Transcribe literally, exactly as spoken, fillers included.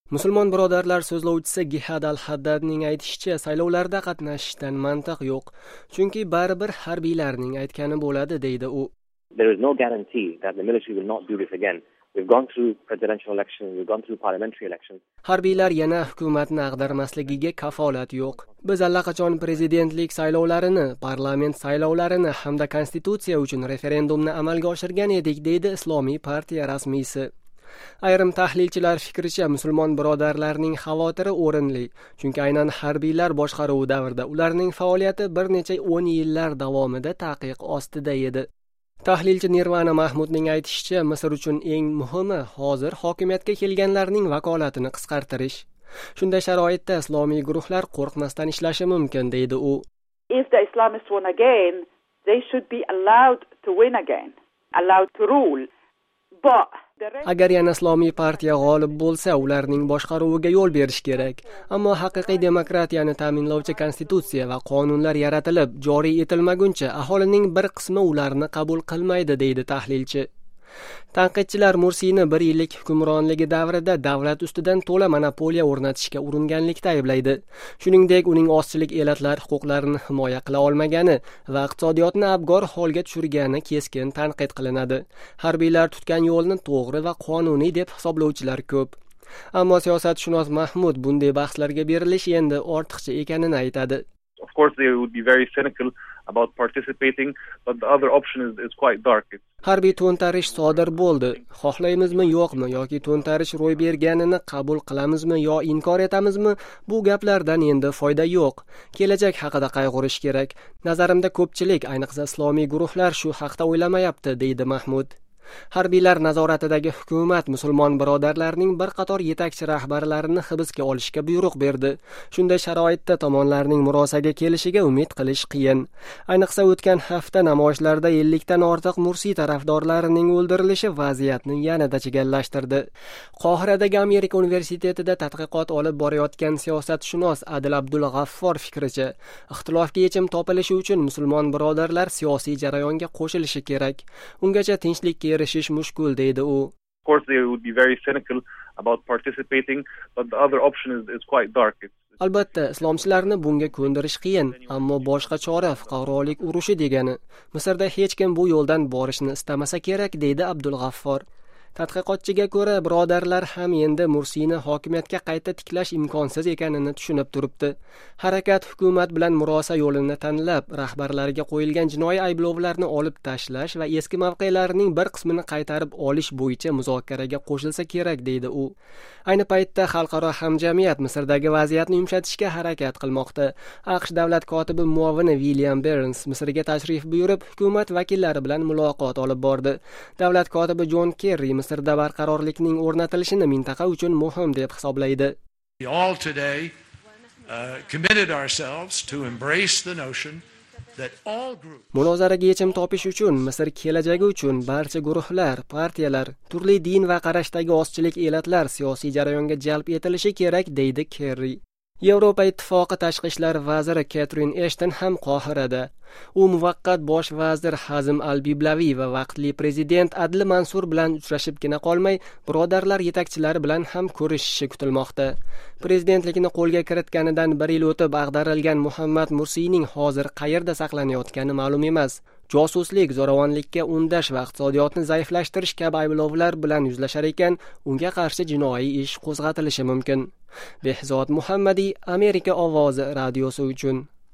Musulmon birodarlar so'zlovchisi Gihad al-Haddadning aytishicha, saylovlarda qatnashishdan mantiq yo'q, chunki baribir harbiylarning aytgani bo'ladi, deydi u. There is no guarantee that the military will not do this again. We've gone through presidential elections, we've gone through parliamentary elections. Harbiylar yana hukumatni ag'darmasligiga kafolat yo'q. Biz allaqachon prezidentlik saylovlarini, parlament saylovlarini hamda konstitutsiya uchun referendumni amalga oshirgan edik, deydi Islomiy partiya rasmiysi. Ayrim tahlilchilar fikricha, musulmon birodarlarning xavotiri o'rinli, chunki aynan harbiylar boshqaruvi davrida ularning faoliyati bir necha o'n yillar davomida taqiq ostida edi. Tahlilchi Nirvana Mahmudning aytishicha, Misr uchun eng muhimi hozir hokimiyatga kelganlarning vakolatini qisqartirish. Shunday sharoitda islomiy guruhlar qo'rqmasdan ishlashi mumkin, deydi u. If the Islamists won again, they should be allowed to win again, allowed to rule. But Agar yana islomiy partiya g'olib bo'lsa, ularning boshqaruviga yo'l berish kerak. Ammo haqiqiy demokratiyani ta'minlovchi konstitutsiya va qonunlar yaratilib, joriy etilmaguncha aholining bir qismi ularni qabul qilmaydi, deydi tahlilchi. Tanqidchilar Mursiyni bir yillik hukmronligi davrida davlat ustidan to'la monopoliya o'rnatishga uringanlikda ayblaydi. Shuningdek, uning ozchilik elatlari huquqlarini himoya qila olmagani va iqtisodiyotni abgor holga tushirgani keskin tanqid qilinadi. Harbiylar tutgan yo'lni to'g'ri va qonuniy deb hisoblovchilar ko'p. Ammo siyosatshunos Mahmud bunday bahslarga berilish endi ortiqcha ekanini aytadi. Of course, they would be very cynical about participating, but the other option is, is quite dark. It's... Harbiy to'ntarish sodir bo'ldi. Xohlaymizmi yo'qmi yoki to'ntarish ro'y berganini qabul qilamizmi yo inkor etamizmi? Bu gaplardan endi foyda yo'q. Kelajak haqida qayg'urish kerak. Nazarimda ko'pchilik, ayniqsa islomiy guruhlar shu haqda o'ylamayapti, deydi Mahmud. Harbiylar nazoratidagi hukumat musulmon birodarlarning bir qator yetakchi rahbarlarini hibsga olishga buyruq berdi. Shunday sharoitda tomonlarning murosaga kelishiga umid qilish qiyin. Ayniqsa o'tgan hafta namoyishlarda ellikdan ortiq Mursiy tarafdorlarining o'ldirilishi vaziyatni yanada chigallashtirdi. Qohiradagi Amerika universitetida tadqiqot olib borayotgan siyosatshunos Adil Abdul G'affor fikricha, ixtilofga yechim topilishi uchun musulmon birodarlar siyosiy jarayonga qo'shilishi kerak. Ungacha tinchlikka erishish mushkul, deydi u. Of course, they would be very cynical about participating, but the other option is, is quite dark. It's... Albatta, islomchilarni bunga ko'ndirish qiyin, ammo boshqa chora fuqarolik urushi degani. Misrda hech kim bu yo'ldan borishni istamasa kerak, deydi Abdul G'affor. Tadqiqotchiga ko'ra, birodarlar ham endi Mursiyni hokimiyatga qayta tiklash imkonsiz ekanini tushunib turibdi. Harakat hukumat bilan murosa yo'lini tanlab, rahbarlariga qo'yilgan jinoiy ayblovlarni olib tashlash va eski mavqelarining bir qismini qaytarib olish bo'yicha muzokaraga qo'shilsa kerak, deydi u. Ayni paytda xalqaro hamjamiyat Misrdagi vaziyatni yumshatishga harakat qilmoqda. AQSh davlat kotibi muovini William Burns Misrga tashrif buyurib, hukumat vakillari bilan muloqot olib bordi. Davlat kotibi John Kerry Misrda barqarorlikning o'rnatilishini mintaqa uchun muhim deb hisoblaydi. We all today uh, committed ourselves to embrace the notion that all groups Munozaraga yechim topish uchun, Misr kelajagi uchun barcha guruhlar, partiyalar, turli din va qarashdagi ozchilik elatlar siyosiy jarayonga jalb etilishi kerak, deydi Kerry. Yevropa Ittifoqi tashqi ishlar vaziri Catherine Ashton ham Qohirada. U muvaqqat bosh vazir Hazm al-Biblaviy va vaqtli prezident Adli Mansur bilan uchrashibgina qolmay, birodarlar yetakchilari bilan ham ko'rishishi kutilmoqda. Prezidentlikni qo'lga kiritganidan bir yil o'tib ag'darilgan Muhammad Mursiyning hozir qayerda saqlanayotgani ma'lum emas. Josuslik, zo'ravonlikka undash va iqtisodiyotni zaiflashtirish kabi ayblovlar bilan yuzlashar ekan, unga qarshi jinoiy ish qo'zg'atilishi mumkin. Behzod Muhammadi, Amerika ovozi radiosi uchun.